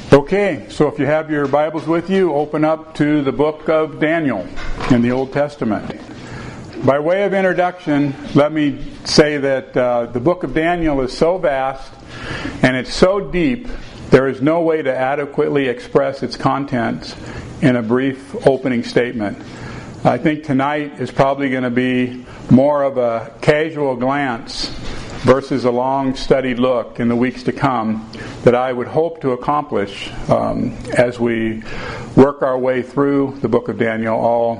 Okay, so if you have your Bibles with you, open up to the book of Daniel in the Old Testament. By way of introduction, let me say that the book of Daniel is so vast and it's so deep, there is no way to adequately express its contents in a brief opening statement. I think tonight is probably going to be more of a casual glance versus a long studied look in the weeks to come that I would hope to accomplish as we work our way through the book of Daniel,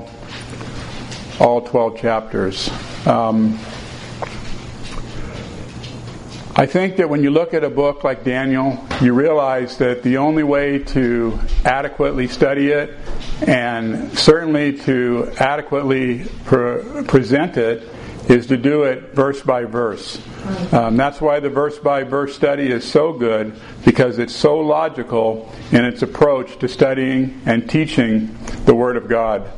all 12 chapters. I think that when you look at a book like Daniel, you realize that the only way to adequately study it and certainly to adequately present it is to do it verse by verse. That's why the verse by verse study is so good, because it's so logical in its approach to studying and teaching the Word of God.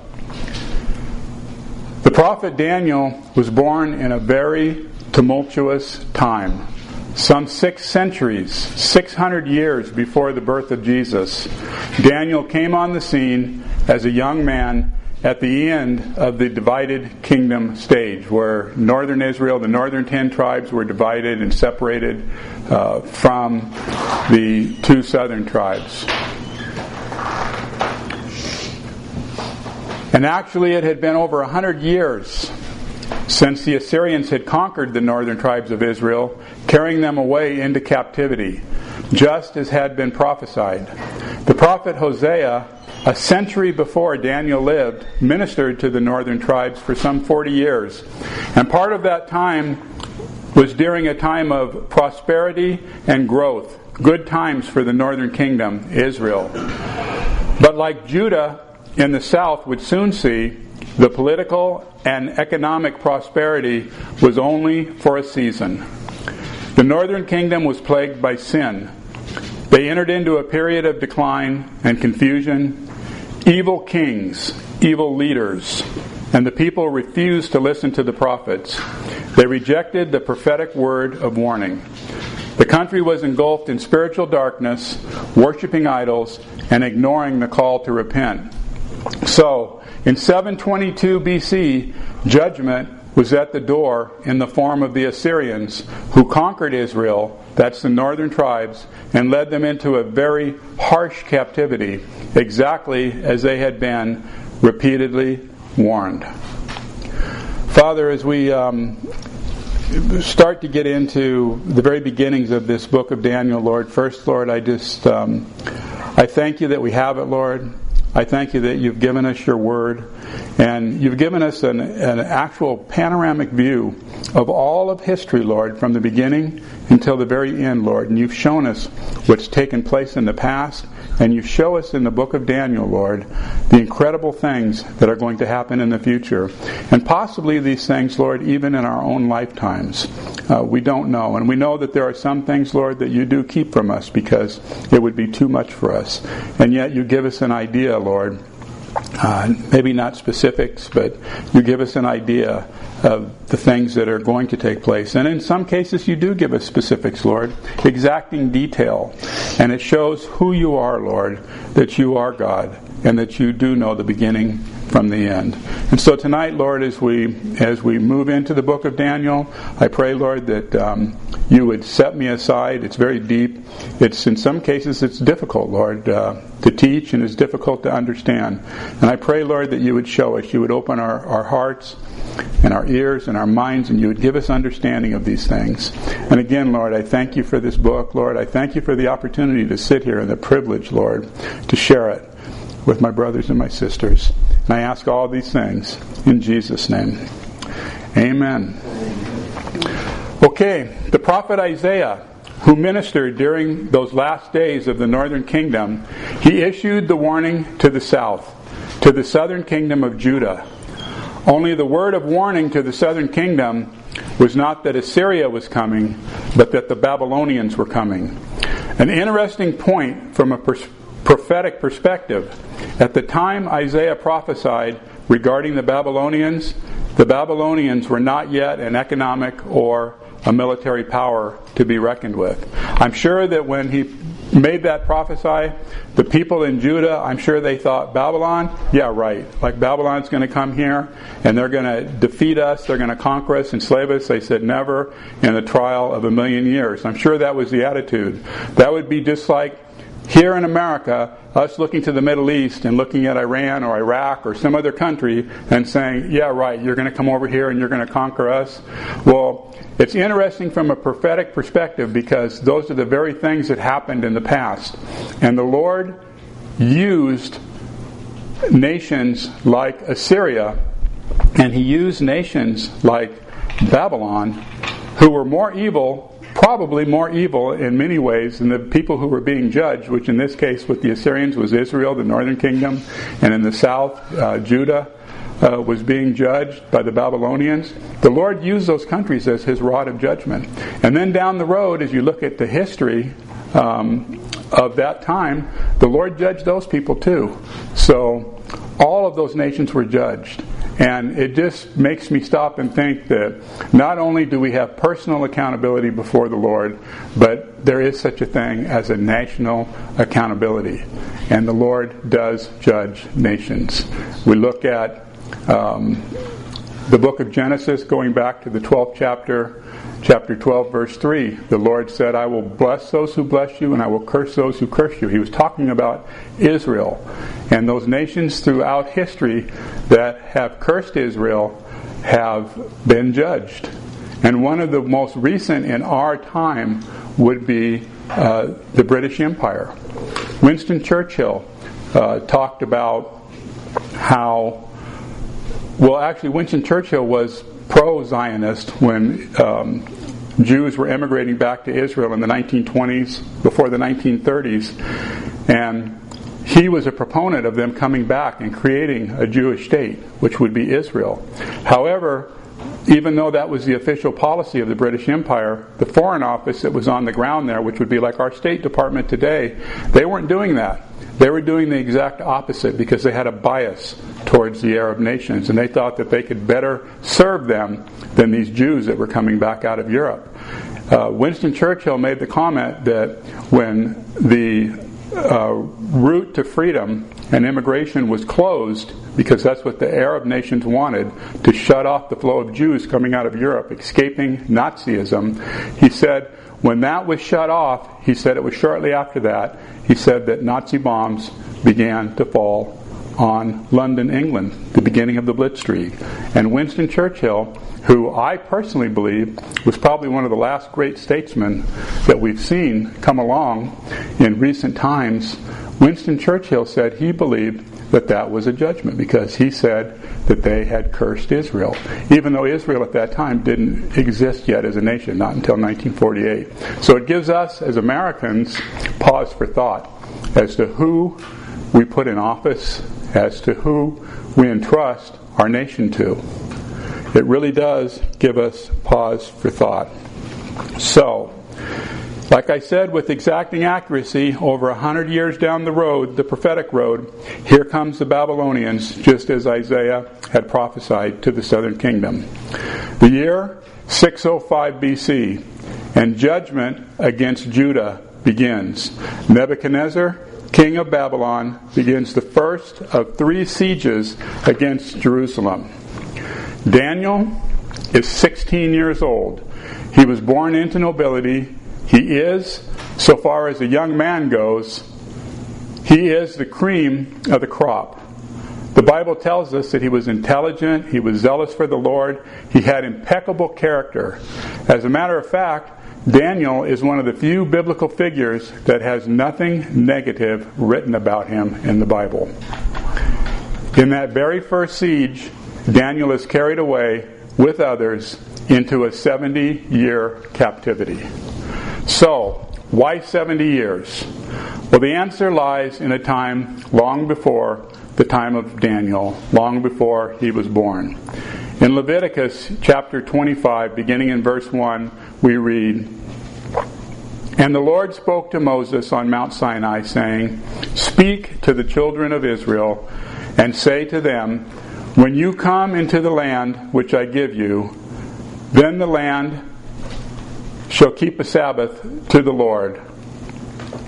The prophet Daniel was born in a very tumultuous time. Some 6 centuries, 600 years before the birth of Jesus, Daniel came on the scene as a young man at the end of the divided kingdom stage, where northern Israel, the northern 10 tribes, were divided and separated from the 2 southern tribes. And actually it had been over 100 years since the Assyrians had conquered the northern tribes of Israel, carrying them away into captivity, just as had been prophesied. The prophet Hosea, a century before Daniel lived, ministered to the northern tribes for some 40 years. And part of that time was during a time of prosperity and growth, good times for the northern kingdom, Israel. But like Judah in the south would soon see, the political and economic prosperity was only for a season. The northern kingdom was plagued by sin. They entered into a period of decline and confusion. Evil kings, evil leaders, and the people refused to listen to the prophets. They rejected the prophetic word of warning. The country was engulfed in spiritual darkness, worshiping idols, and ignoring the call to repent. So, in 722 BC, judgment was at the door in the form of the Assyrians, who conquered Israel, that's the northern tribes, and led them into a very harsh captivity, exactly as they had been repeatedly warned. Father, as we start to get into the very beginnings of this book of Daniel, Lord, first, Lord, I thank you that we have it, Lord. I thank you that you've given us your word, and you've given us an actual panoramic view of all of history, Lord, from the beginning until the very end, Lord. And you've shown us what's taken place in the past, and you show us in the book of Daniel, Lord, the incredible things that are going to happen in the future. And possibly these things, Lord, even in our own lifetimes. We don't know. And we know that there are some things, Lord, that you do keep from us because it would be too much for us. And yet you give us an idea, Lord. Maybe not specifics, but you give us an idea of the things that are going to take place. And in some cases you do give us specifics, Lord, exacting detail. And it shows who you are, Lord, that you are God, and that you do know the beginning from the end. And so tonight, Lord, as we move into the book of Daniel, I pray, Lord, that you would set me aside. It's very deep. It's in some cases it's difficult, Lord, to teach, and it's difficult to understand. And I pray, Lord, that you would show us. You would open our hearts and our ears and our minds, and you would give us understanding of these things. And again, Lord, I thank you for this book, Lord. I thank you for the opportunity to sit here and the privilege, Lord, to share it with my brothers and my sisters. And I ask all these things in Jesus' name. Amen. Okay, the prophet Isaiah, who ministered during those last days of the northern kingdom, he issued the warning to the south, to the southern kingdom of Judah. Only the word of warning to the southern kingdom was not that Assyria was coming, but that the Babylonians were coming. An interesting point from a prophetic perspective. At the time Isaiah prophesied regarding the Babylonians were not yet an economic or a military power to be reckoned with. I'm sure that when he made that prophesy, the people in Judah, I'm sure they thought, Babylon? Yeah, right. Like Babylon's going to come here and they're going to defeat us, they're going to conquer us, enslave us. They said never in the trial of 1,000,000 years. I'm sure that was the attitude. That would be just like here in America, us looking to the Middle East and looking at Iran or Iraq or some other country and saying, yeah, right, you're going to come over here and you're going to conquer us. Well, it's interesting from a prophetic perspective because those are the very things that happened in the past. And the Lord used nations like Assyria, and He used nations like Babylon, who were more evil, probably more evil in many ways than the people who were being judged, which in this case with the Assyrians was Israel, the northern kingdom, and in the south, Judah was being judged by the Babylonians. The Lord used those countries as His rod of judgment. And then down the road, as you look at the history of that time, the Lord judged those people too. So all of those nations were judged. And it just makes me stop and think that not only do we have personal accountability before the Lord, but there is such a thing as a national accountability. And the Lord does judge nations. We look at the book of Genesis, going back to the 12th chapter 12, verse 3. The Lord said, I will bless those who bless you, and I will curse those who curse you. He was talking about Israel. And those nations throughout history that have cursed Israel have been judged. And one of the most recent in our time would be the British Empire. Winston Churchill talked about how, well, actually Winston Churchill was pro-Zionist when Jews were emigrating back to Israel in the 1920s, before the 1930s, and he was a proponent of them coming back and creating a Jewish state, which would be Israel. However, even though that was the official policy of the British Empire, the Foreign Office that was on the ground there, which would be like our State Department today, they weren't doing that. They were doing the exact opposite because they had a bias towards the Arab nations, and they thought that they could better serve them than these Jews that were coming back out of Europe. Winston Churchill made the comment that when the route to freedom and immigration was closed, because that's what the Arab nations wanted, to shut off the flow of Jews coming out of Europe, escaping Nazism, he said, when that was shut off, he said it was shortly after that, he said that Nazi bombs began to fall on London, England, the beginning of the Blitzkrieg. And Winston Churchill, who I personally believe was probably one of the last great statesmen that we've seen come along in recent times, Winston Churchill said he believed that that was a judgment because he said that they had cursed Israel, even though Israel at that time didn't exist yet as a nation, not until 1948. So it gives us as Americans pause for thought as to who we put in office, as to who we entrust our nation to. It really does give us pause for thought. So, like I said, with exacting accuracy, over 100 years down the road, the prophetic road, here comes the Babylonians, just as Isaiah had prophesied to the southern kingdom. The year 605 BC, and judgment against Judah begins. Nebuchadnezzar, king of Babylon, begins the first of 3 sieges against Jerusalem. Daniel is 16 years old. He was born into nobility. He is, so far as a young man goes, he is the cream of the crop. The Bible tells us that he was intelligent, he was zealous for the Lord, he had impeccable character. As a matter of fact, Daniel is one of the few biblical figures that has nothing negative written about him in the Bible. In that very first siege, Daniel is carried away with others into a 70-year captivity. So, why 70 years? Well, the answer lies in a time long before the time of Daniel, long before he was born. In Leviticus chapter 25, beginning in verse 1, we read, "And the Lord spoke to Moses on Mount Sinai, saying, Speak to the children of Israel, and say to them, When you come into the land which I give you, then the land shall keep a Sabbath to the Lord.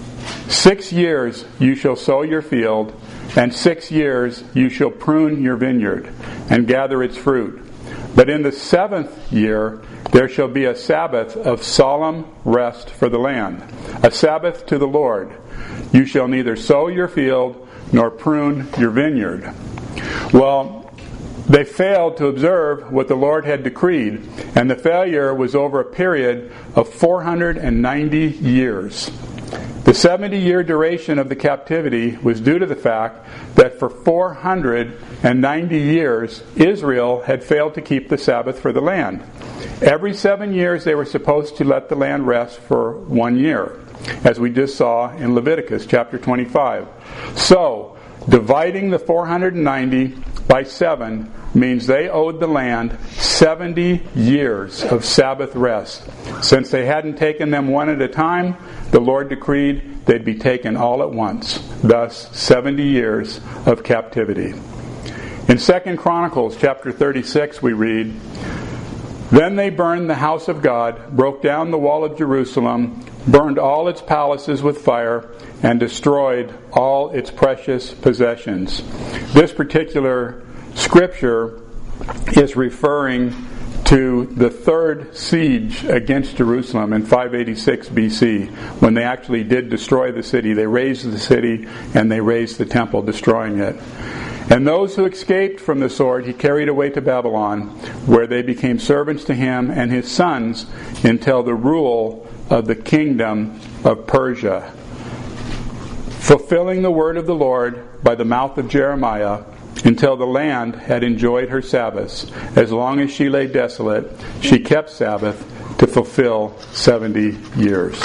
6 years you shall sow your field, and 6 years you shall prune your vineyard, and gather its fruit. But in the 7th year there shall be a Sabbath of solemn rest for the land, a Sabbath to the Lord. You shall neither sow your field nor prune your vineyard. Well, they failed to observe what the Lord had decreed, and the failure was over a period of 490 years. The 70-year duration of the captivity was due to the fact that for 490 years, Israel had failed to keep the Sabbath for the land. Every 7 years they were supposed to let the land rest for 1 year, as we just saw in Leviticus chapter 25. So, dividing the 490 by 7 means they owed the land 70 years of Sabbath rest. Since they hadn't taken them one at a time, the Lord decreed they'd be taken all at once. Thus, 70 years of captivity. In 2 Chronicles chapter 36 we read, "Then they burned the house of God, broke down the wall of Jerusalem, burned all its palaces with fire, and destroyed all its precious possessions." This particular scripture is referring to the third siege against Jerusalem in 586 BC, when they actually did destroy the city. They razed the city and they razed the temple, destroying it. And those who escaped from the sword he carried away to Babylon, where they became servants to him and his sons until the rule of the kingdom of Persia. Fulfilling the word of the Lord by the mouth of Jeremiah, until the land had enjoyed her Sabbaths. As long as she lay desolate, she kept Sabbath to fulfill 70 years.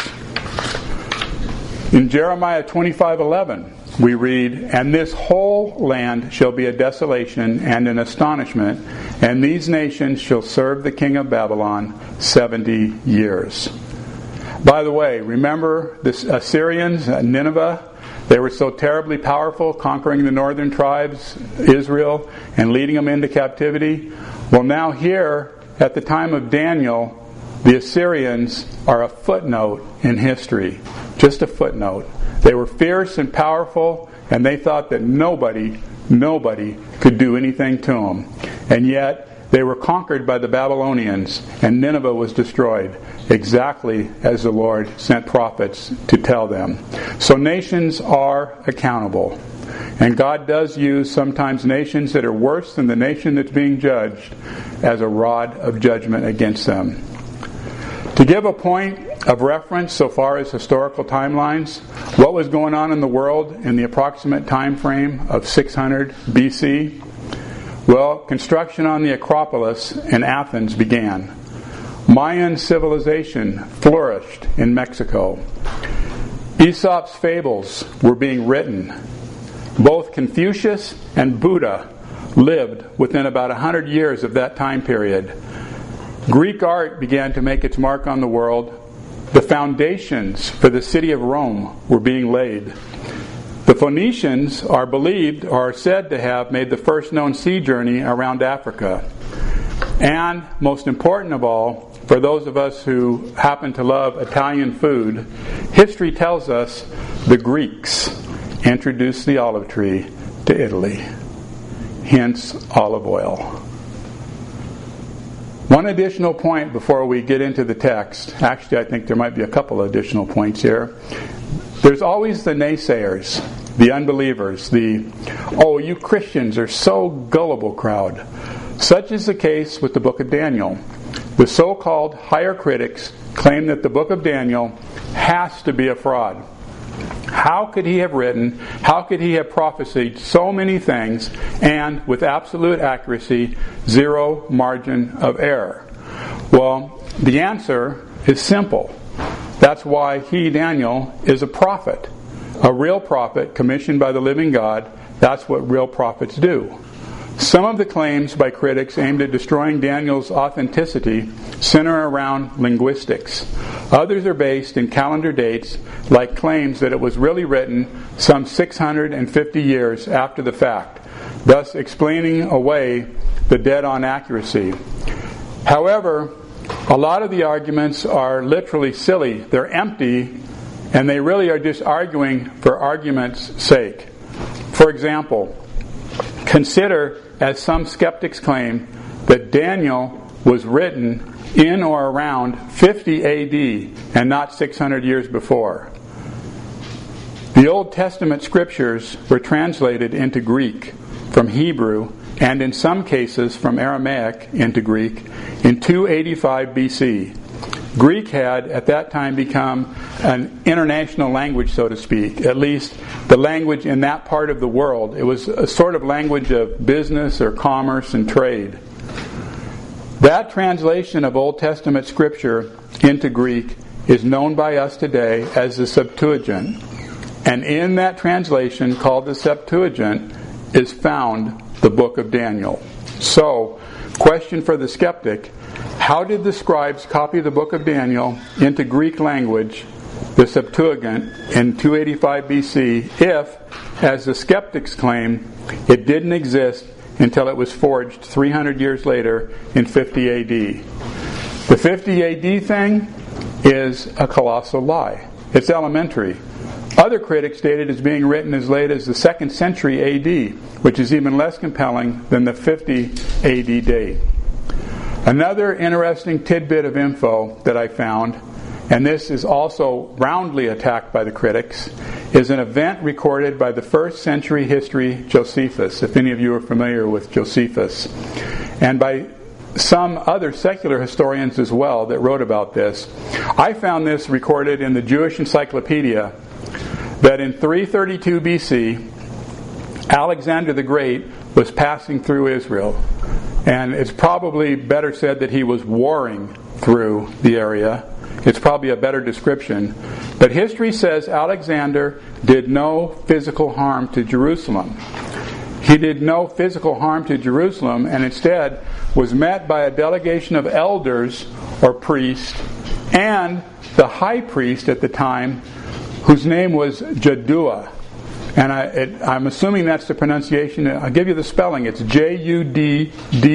In Jeremiah 25:11, we read, "And this whole land shall be a desolation and an astonishment, and these nations shall serve the king of Babylon 70 years." By the way, remember the Assyrians at Nineveh? They were so terribly powerful, conquering the northern tribes, Israel, and leading them into captivity. Well, now here, at the time of Daniel, the Assyrians are a footnote in history. Just a footnote. They were fierce and powerful, and they thought that nobody could do anything to them. And yet, they were conquered by the Babylonians, and Nineveh was destroyed, exactly as the Lord sent prophets to tell them. So nations are accountable. And God does use sometimes nations that are worse than the nation that's being judged as a rod of judgment against them. To give a point of reference so far as historical timelines, what was going on in the world in the approximate time frame of 600 BC? Well, construction on the Acropolis in Athens began. Mayan civilization flourished in Mexico. Aesop's fables were being written. Both Confucius and Buddha lived within about 100 years of that time period. Greek art began to make its mark on the world. The foundations for the city of Rome were being laid. The Phoenicians are believed or are said to have made the first known sea journey around Africa. And most important of all, for those of us who happen to love Italian food, history tells us the Greeks introduced the olive tree to Italy. Hence olive oil. One additional point before we get into the text. Actually, I think there might be a couple additional points here. There's always the naysayers, the unbelievers, you Christians are so gullible crowd. Such is the case with the book of Daniel. The so-called higher critics claim that the book of Daniel has to be a fraud. How could he have prophesied so many things and with absolute accuracy, zero margin of error? Well, the answer is simple. That's why he, Daniel, is a prophet. A real prophet commissioned by the living God. That's what real prophets do. Some of the claims by critics aimed at destroying Daniel's authenticity center around linguistics. Others are based in calendar dates, like claims that it was really written some 650 years after the fact, thus explaining away the dead-on accuracy. However, a lot of the arguments are literally silly. They're empty and they really are just arguing for argument's sake. For example, consider, as some skeptics claim, that Daniel was written in or around 50 A.D. and not 600 years before. The Old Testament scriptures were translated into Greek from Hebrew, and in some cases from Aramaic into Greek, in 285 BC. Greek had at that time become an international language, so to speak, at least the language in that part of the world. It was a sort of language of business or commerce and trade. That translation of Old Testament scripture into Greek is known by us today as the Septuagint. And in that translation, called the Septuagint, is found the book of Daniel. So, question for the skeptic: how did the scribes copy the book of Daniel into Greek language, the Septuagint, in 285 BC, if, as the skeptics claim, it didn't exist until it was forged 300 years later in 50 AD? The 50 AD thing is a colossal lie. It's elementary. Other critics state it as being written as late as the 2nd century AD, which is even less compelling than the 50 AD date. Another interesting tidbit of info that I found, and this is also roundly attacked by the critics, is an event recorded by the 1st century history Josephus, if any of you are familiar with Josephus, and by some other secular historians as well that wrote about this. I found this recorded in the Jewish Encyclopedia, that in 332 BC, Alexander the Great was passing through Israel. And it's probably better said that he was warring through the area. It's probably a better description. But history says Alexander did no physical harm to Jerusalem. He did no physical harm to Jerusalem, and instead was met by a delegation of elders or priests and the high priest at the time, whose name was Jaddua. And I'm assuming that's the pronunciation. I'll give you the spelling. It's Juddua.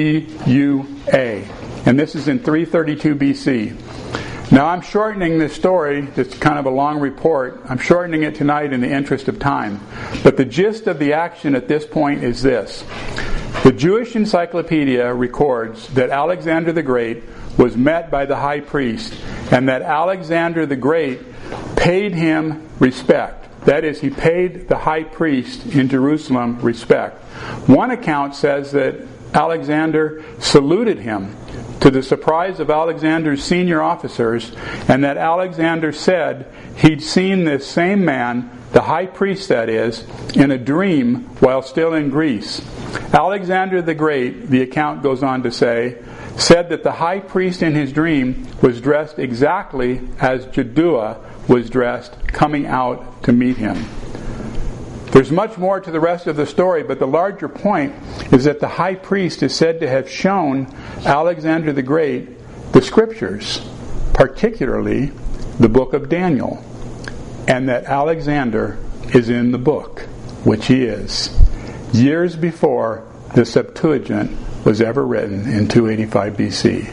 And this is in 332 BC. Now I'm shortening this story. It's kind of a long report. I'm shortening it tonight in the interest of time. But the gist of the action at this point is this. The Jewish Encyclopedia records that Alexander the Great was met by the high priest, and that Alexander the Great paid him respect. That is, he paid the high priest in Jerusalem respect. One account says that Alexander saluted him, to the surprise of Alexander's senior officers, and that Alexander said he'd seen this same man, the high priest that is, in a dream while still in Greece. Alexander the Great, the account goes on to say, said that the high priest in his dream was dressed exactly as Jaddua was dressed coming out to meet him. There's much more to the rest of the story, but the larger point is that the high priest is said to have shown Alexander the Great the scriptures, particularly the book of Daniel, and that Alexander is in the book, which he is, years before the Septuagint was ever written in 285 BC.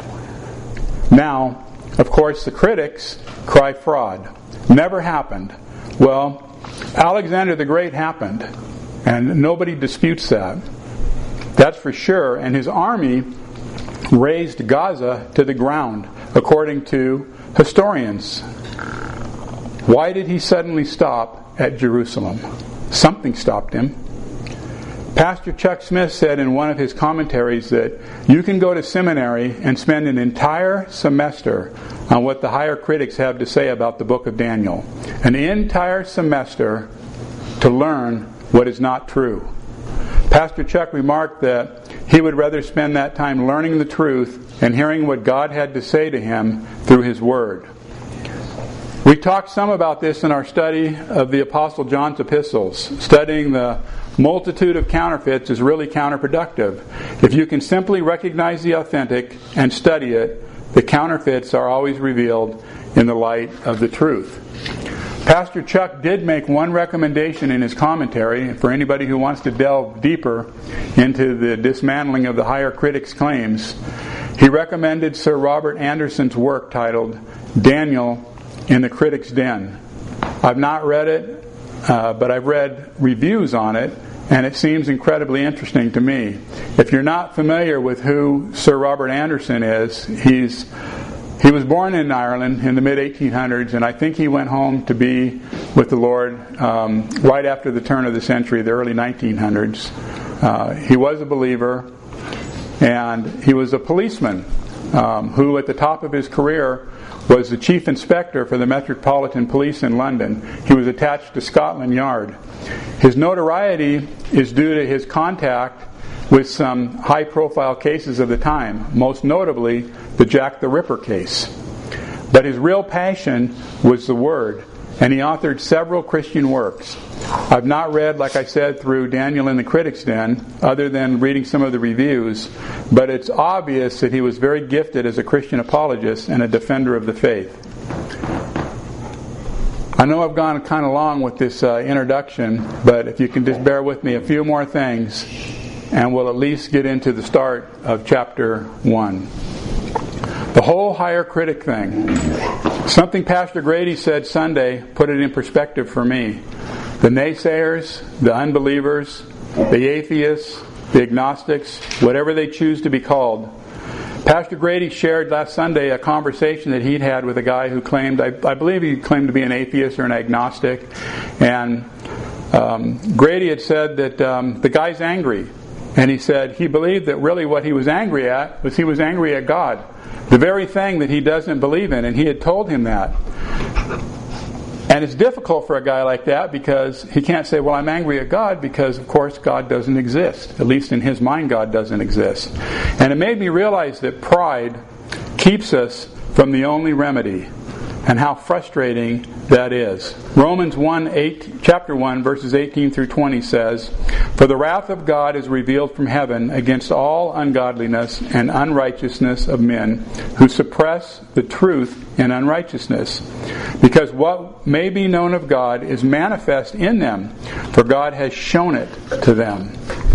Now, of course, the critics cry fraud. Never happened. Well, Alexander the Great happened, and nobody disputes that. That's for sure. And his army razed Gaza to the ground, according to historians. Why did he suddenly stop at Jerusalem? Something stopped him. Pastor Chuck Smith said in one of his commentaries that you can go to seminary and spend an entire semester on what the higher critics have to say about the book of Daniel. An entire semester to learn what is not true. Pastor Chuck remarked that he would rather spend that time learning the truth and hearing what God had to say to him through His Word. We talked some about this in our study of the Apostle John's epistles. Studying the multitude of counterfeits is really counterproductive. If you can simply recognize the authentic and study it, the counterfeits are always revealed in the light of the truth. Pastor Chuck did make one recommendation in his commentary for anybody who wants to delve deeper into the dismantling of the higher critics' claims. He recommended Sir Robert Anderson's work titled Daniel in the Critic's Den. I've not read it, but I've read reviews on it, and it seems incredibly interesting to me. If you're not familiar with who Sir Robert Anderson is, he was born in Ireland in the mid-1800s, and I think he went home to be with the Lord right after the turn of the century, the early 1900s. He was a believer, and he was a policeman who, at the top of his career, was the chief inspector for the Metropolitan Police in London. He was attached to Scotland Yard. His notoriety is due to his contact with some high-profile cases of the time, most notably the Jack the Ripper case. But his real passion was the Word, and he authored several Christian works. I've not read, like I said, through Daniel in the Critic's Den, other than reading some of the reviews, but it's obvious that he was very gifted as a Christian apologist and a defender of the faith. I know I've gone kind of long with this introduction, but if you can just bear with me a few more things, and we'll at least get into the start of chapter 1. The whole higher critic thing. Something Pastor Grady said Sunday put it in perspective for me. The naysayers, the unbelievers, the atheists, the agnostics, whatever they choose to be called. Pastor Grady shared last Sunday a conversation that he'd had with a guy who claimed, I believe he claimed to be an atheist or an agnostic, and Grady had said that the guy's angry. And he said he believed that really what he was angry at was he was angry at God. The very thing that he doesn't believe in. And he had told him that. And it's difficult for a guy like that because he can't say, well, I'm angry at God because, of course, God doesn't exist. At least in his mind, God doesn't exist. And it made me realize that pride keeps us from the only remedy. And how frustrating that is. Romans chapter 1, verses 18 through 20 says, "For the wrath of God is revealed from heaven against all ungodliness and unrighteousness of men who suppress the truth in unrighteousness. Because what may be known of God is manifest in them, for God has shown it to them.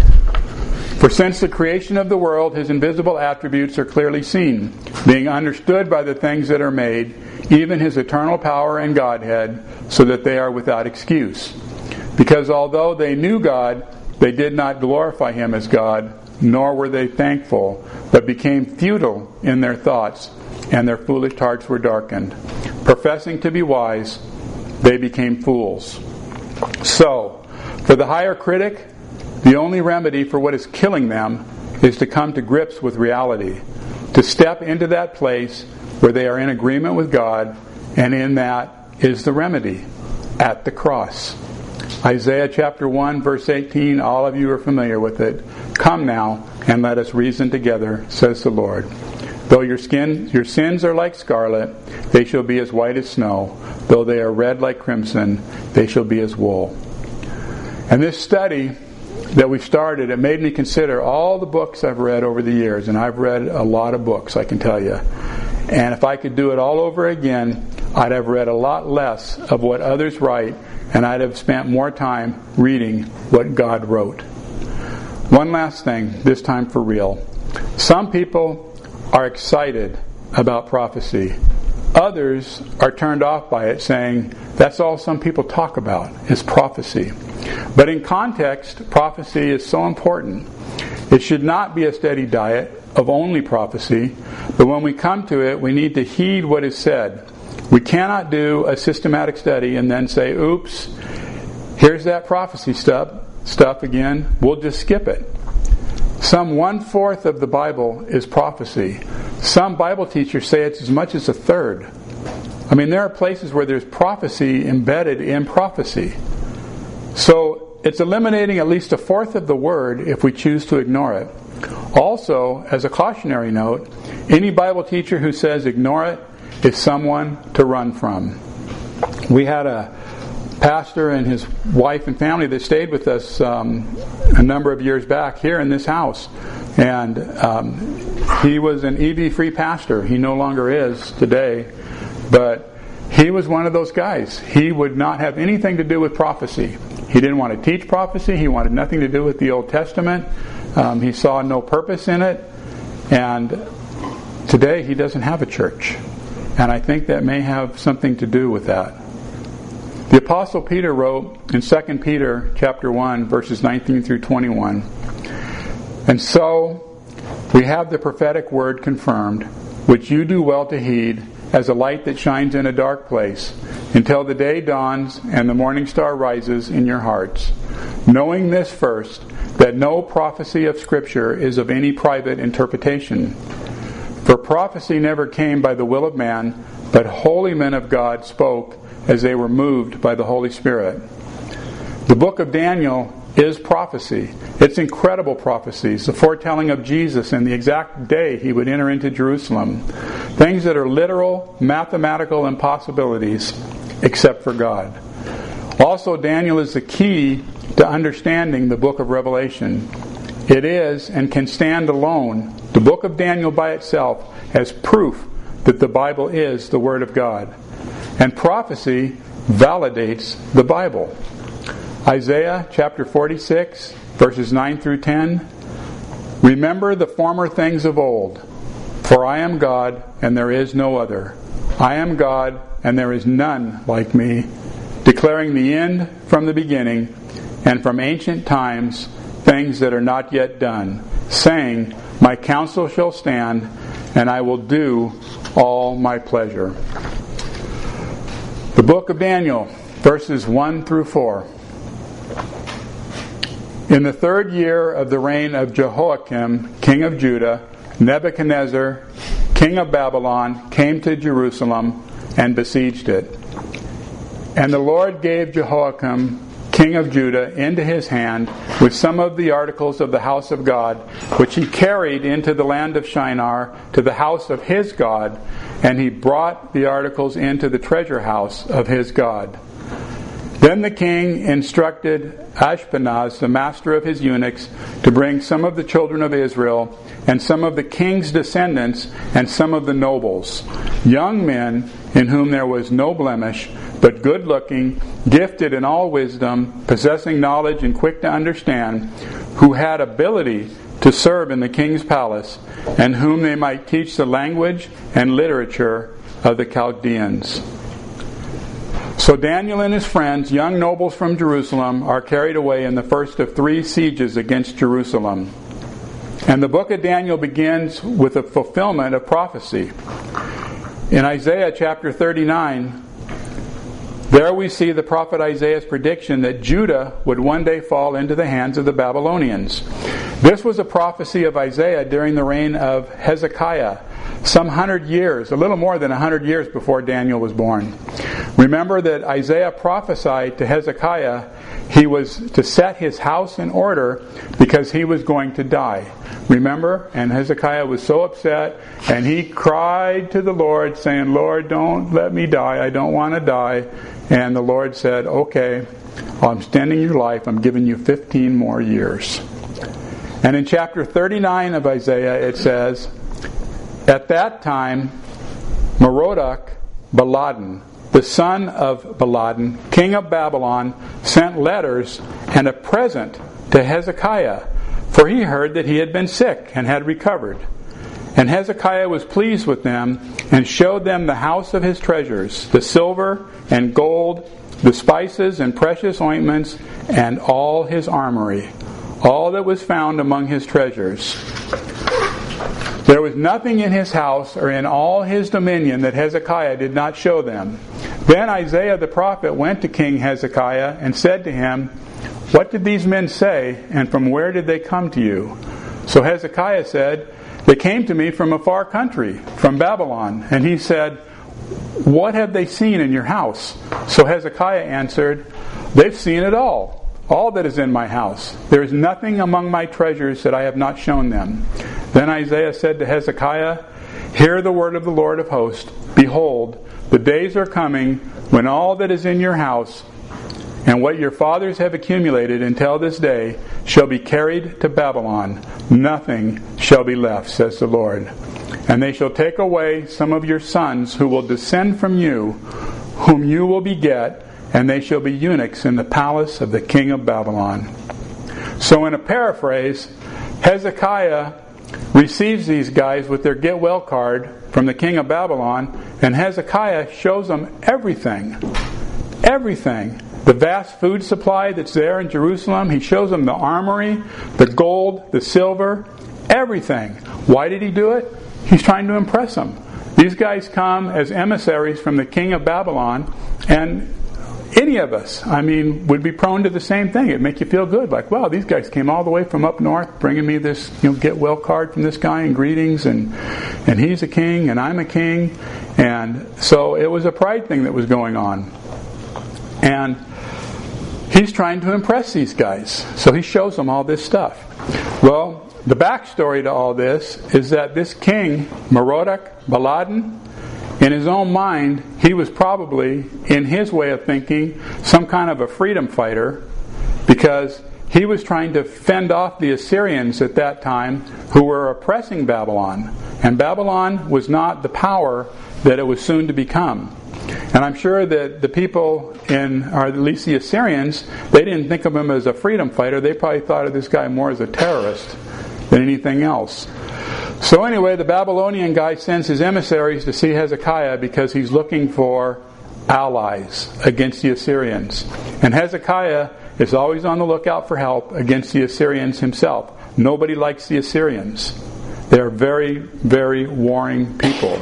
For since the creation of the world, His invisible attributes are clearly seen, being understood by the things that are made, even His eternal power and Godhead, so that they are without excuse. Because although they knew God, they did not glorify Him as God, nor were they thankful, but became futile in their thoughts, and their foolish hearts were darkened. Professing to be wise, they became fools." So, for the higher critic, the only remedy for what is killing them is to come to grips with reality, to step into that place where they are in agreement with God, and in that is the remedy, at the cross. Isaiah chapter 1, verse 18, all of you are familiar with it. "Come now, and let us reason together, says the Lord. Though your sins are like scarlet, they shall be as white as snow. Though they are red like crimson, they shall be as wool." And this study that we started, it made me consider all the books I've read over the years, and I've read a lot of books, I can tell you. And if I could do it all over again, I'd have read a lot less of what others write, and I'd have spent more time reading what God wrote. One last thing, this time for real. Some people are excited about prophecy. Others are turned off by it, saying, that's all some people talk about, is prophecy. But in context, prophecy is so important. It should not be a steady diet of only prophecy, but when we come to it, we need to heed what is said. We cannot do a systematic study and then say, oops, here's that prophecy stuff again, we'll just skip it. Some 1/4 of the Bible is prophecy. Some Bible teachers say it's as much as 1/3. I mean, there are places where there's prophecy embedded in prophecy. So it's eliminating at least 1/4 of the word if we choose to ignore it. Also, as a cautionary note, any Bible teacher who says ignore it is someone to run from. We had a pastor and his wife and family that stayed with us a number of years back here in this house. And he was an EV-free pastor. He no longer is today. But he was one of those guys. He would not have anything to do with prophecy. He didn't want to teach prophecy. He wanted nothing to do with the Old Testament. He saw no purpose in it. And today he doesn't have a church. And I think that may have something to do with that. The Apostle Peter wrote in 2 Peter chapter 1, verses 19 through 21, "And so we have the prophetic word confirmed, which you do well to heed, as a light that shines in a dark place, until the day dawns and the morning star rises in your hearts. Knowing this first, that no prophecy of Scripture is of any private interpretation. For prophecy never came by the will of man, but holy men of God spoke as they were moved by the Holy Spirit." The book of Daniel is prophecy. It's incredible prophecies, the foretelling of Jesus and the exact day he would enter into Jerusalem. Things that are literal, mathematical impossibilities, except for God. Also, Daniel is the key to understanding the book of Revelation. It is, and can stand alone, the book of Daniel by itself, as proof that the Bible is the Word of God. And prophecy validates the Bible. Isaiah chapter 46, verses 9 through 10. "Remember the former things of old, for I am God and there is no other. I am God and there is none like me, declaring the end from the beginning, and from ancient times things that are not yet done, saying, my counsel shall stand, and I will do all my pleasure." The book of Daniel, verses 1 through 4. "In the 3rd year of the reign of Jehoiakim, king of Judah, Nebuchadnezzar, king of Babylon, came to Jerusalem and besieged it. And the Lord gave Jehoiakim, king of Judah, into his hand with some of the articles of the house of God, which he carried into the land of Shinar to the house of his God, and he brought the articles into the treasure house of his God. Then the king instructed Ashpenaz, the master of his eunuchs, to bring some of the children of Israel, and some of the king's descendants, and some of the nobles, young men in whom there was no blemish, but good-looking, gifted in all wisdom, possessing knowledge and quick to understand, who had ability to serve in the king's palace, and whom they might teach the language and literature of the Chaldeans. So Daniel and his friends, young nobles from Jerusalem, are carried away in the first of 3 sieges against Jerusalem. And the book of Daniel begins with a fulfillment of prophecy. In Isaiah chapter 39, there we see the prophet Isaiah's prediction that Judah would one day fall into the hands of the Babylonians. This was a prophecy of Isaiah during the reign of Hezekiah, some 100 years, a little more than 100 years before Daniel was born. Remember that Isaiah prophesied to Hezekiah he was to set his house in order because he was going to die. Remember? And Hezekiah was so upset, and he cried to the Lord saying, "Lord, don't let me die. I don't want to die." And the Lord said, "Okay, I'm extending your life. I'm giving you 15 more years." And in chapter 39 of Isaiah it says, "At that time, Merodach Baladan, the son of Baladan, king of Babylon, sent letters and a present to Hezekiah, for he heard that he had been sick and had recovered. And Hezekiah was pleased with them and showed them the house of his treasures, the silver and gold, the spices and precious ointments, and all his armory, all that was found among his treasures. There was nothing in his house or in all his dominion that Hezekiah did not show them. Then Isaiah the prophet went to King Hezekiah and said to him, 'What did these men say, and from where did they come to you?' So Hezekiah said, 'They came to me from a far country, from Babylon.' And he said, 'What have they seen in your house?' So Hezekiah answered, 'They've seen it all that is in my house. There is nothing among my treasures that I have not shown them.' Then Isaiah said to Hezekiah, 'Hear the word of the Lord of hosts. Behold, the days are coming when all that is in your house and what your fathers have accumulated until this day shall be carried to Babylon. Nothing shall be left, says the Lord. And they shall take away some of your sons who will descend from you, whom you will beget, and they shall be eunuchs in the palace of the king of Babylon.'" So in a paraphrase, Hezekiah receives these guys with their get well card from the king of Babylon, and Hezekiah shows them everything everything. The vast food supply that's there in Jerusalem. He shows them the armory, the gold, the silver, everything. Why did he do it? He's trying to impress them. These guys come as emissaries from the king of Babylon, and any of us, would be prone to the same thing. It'd make you feel good. Like, wow, these guys came all the way from up north bringing me this, get well card from this guy and greetings, and he's a king and I'm a king. And so it was a pride thing that was going on. And he's trying to impress these guys. So he shows them all this stuff. Well, the backstory to all this is that this king, Merodach Baladan, in his own mind, he was probably, in his way of thinking, some kind of a freedom fighter, because he was trying to fend off the Assyrians at that time who were oppressing Babylon. And Babylon was not the power that it was soon to become. And I'm sure that the people or at least the Assyrians, they didn't think of him as a freedom fighter. They probably thought of this guy more as a terrorist than anything else. So anyway, the Babylonian guy sends his emissaries to see Hezekiah because he's looking for allies against the Assyrians. And Hezekiah is always on the lookout for help against the Assyrians himself. Nobody likes the Assyrians. They're very, very warring people.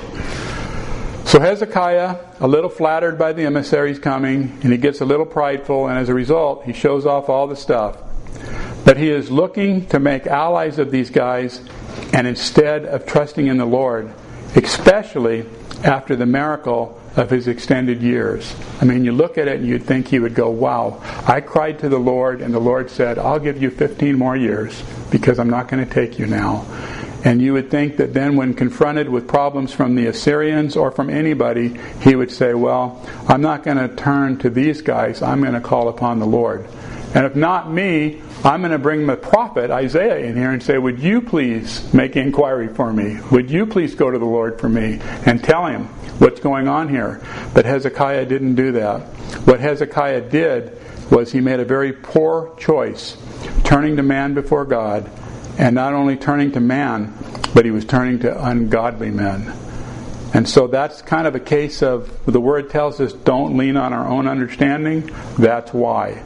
So Hezekiah, a little flattered by the emissaries coming, and he gets a little prideful, and as a result, he shows off all the stuff. But he is looking to make allies of these guys, and instead of trusting in the Lord, especially after the miracle of his extended years. You look at it and you'd think he would go, wow, I cried to the Lord, and the Lord said, I'll give you 15 more years because I'm not going to take you now. And you would think that then when confronted with problems from the Assyrians or from anybody, he would say, well, I'm not going to turn to these guys, I'm going to call upon the Lord. And if not me, I'm going to bring the prophet Isaiah in here and say, would you please make inquiry for me? Would you please go to the Lord for me and tell him what's going on here? But Hezekiah didn't do that. What Hezekiah did was he made a very poor choice, turning to man before God, and not only turning to man, but he was turning to ungodly men. And so that's kind of a case of, the Word tells us, don't lean on our own understanding. That's why.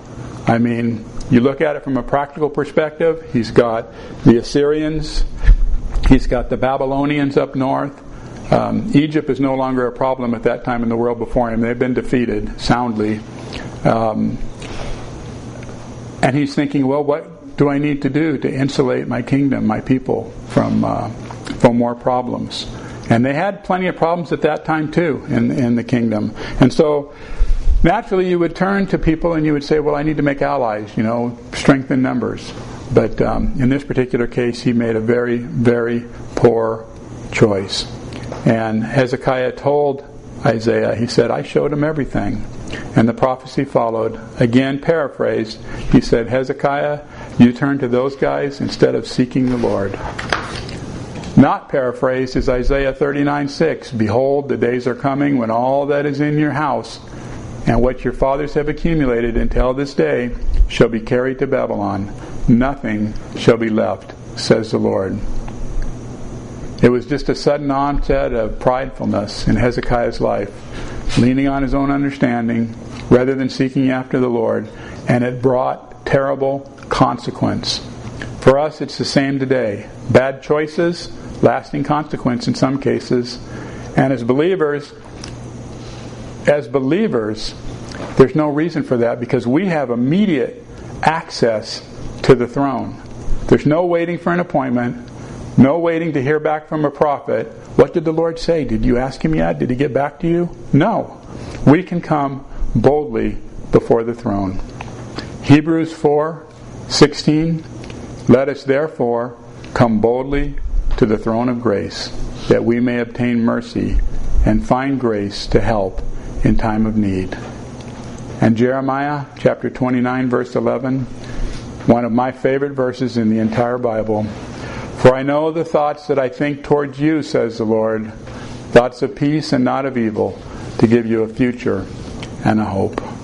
You look at it from a practical perspective, he's got the Assyrians, he's got the Babylonians up north. Egypt is no longer a problem at that time in the world before him. They've been defeated soundly. And he's thinking, well, what do I need to do to insulate my kingdom, my people, from more problems? And they had plenty of problems at that time too in the kingdom. And so naturally you would turn to people and you would say, well, I need to make allies, strengthen numbers. But in this particular case, he made a very, very poor choice. And Hezekiah told Isaiah, he said, I showed him everything. And the prophecy followed. Again, paraphrased, he said, Hezekiah, you turn to those guys instead of seeking the Lord. Not paraphrased is Isaiah 39:6. Behold, the days are coming when all that is in your house and what your fathers have accumulated until this day shall be carried to Babylon. Nothing shall be left, says the Lord. It was just a sudden onset of pridefulness in Hezekiah's life, leaning on his own understanding rather than seeking after the Lord, and it brought terrible consequence. For us, it's the same today. Bad choices, lasting consequence in some cases. And as believers, there's no reason for that because we have immediate access to the throne. There's no waiting for an appointment, no waiting to hear back from a prophet. What did the Lord say? Did you ask him yet? Did he get back to you? No. We can come boldly before the throne. Hebrews 4:16. Let us therefore come boldly to the throne of grace, that we may obtain mercy and find grace to help in time of need. And Jeremiah chapter 29 verse 11, one of my favorite verses in the entire Bible. For I know the thoughts that I think towards you, says the Lord, thoughts of peace and not of evil, to give you a future and a hope.